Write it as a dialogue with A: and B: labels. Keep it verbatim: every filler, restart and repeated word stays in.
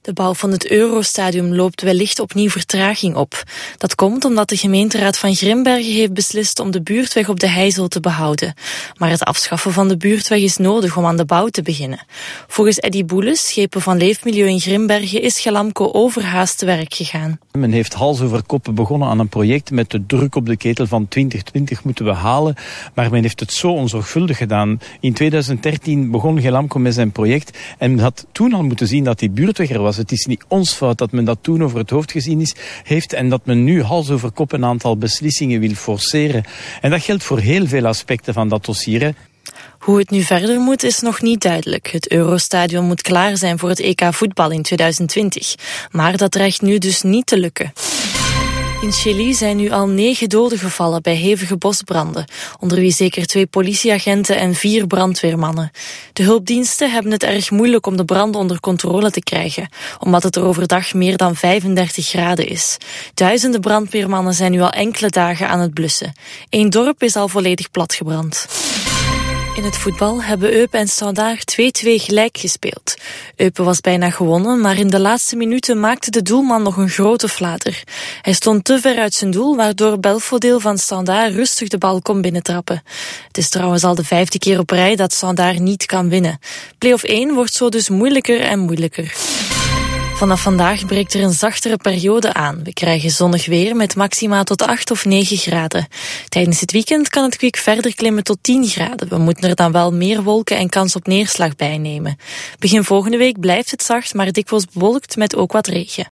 A: De bouw van het Eurostadion loopt wellicht opnieuw vertraging op. Dat komt omdat de gemeenteraad van Grimbergen heeft beslist om de buurtweg op de Heijzel te behouden. Maar het afschaffen van de buurtweg is nodig om aan de bouw te beginnen. Volgens Eddy Boeles, schepen van Leefmilieu in Grimbergen, is Ghelamco overhaast te werk gegaan.
B: Men heeft hals over kop begonnen aan een project met de druk op de ketel van twintig twintig moeten we halen. Maar men heeft het zo onzorgvuldig gedaan. In tweeduizend dertien begon Ghelamco met zijn project en men had toen al moeten zien dat die buurtweg er was. Het is niet ons fout dat men dat toen over het hoofd gezien is, heeft en dat men nu hals over kop een aantal beslissingen wil forceren. En dat geldt voor heel veel aspecten van dat dossier. Hè.
A: Hoe het nu verder moet is nog niet duidelijk. Het Eurostadion moet klaar zijn voor het E K voetbal in tweeduizend twintig. Maar dat dreigt nu dus niet te lukken. In Chili zijn nu al negen doden gevallen bij hevige bosbranden, onder wie zeker twee politieagenten en vier brandweermannen. De hulpdiensten hebben het erg moeilijk om de branden onder controle te krijgen, omdat het er overdag meer dan vijfendertig graden is. Duizenden brandweermannen zijn nu al enkele dagen aan het blussen. Eén dorp is al volledig platgebrand. In het voetbal hebben Eupen en Standaard twee-twee gelijk gespeeld. Eupen was bijna gewonnen, maar in de laatste minuten maakte de doelman nog een grote flater. Hij stond te ver uit zijn doel, waardoor Belfodil van Standaard rustig de bal kon binnentrappen. Het is trouwens al de vijfde keer op rij dat Standaard niet kan winnen. Play-off één wordt zo dus moeilijker en moeilijker. Vanaf vandaag breekt er een zachtere periode aan. We krijgen zonnig weer met maxima tot acht of negen graden. Tijdens het weekend kan het kwik verder klimmen tot tien graden. We moeten er dan wel meer wolken en kans op neerslag bij nemen. Begin volgende week blijft het zacht, maar dikwijls bewolkt met ook wat regen.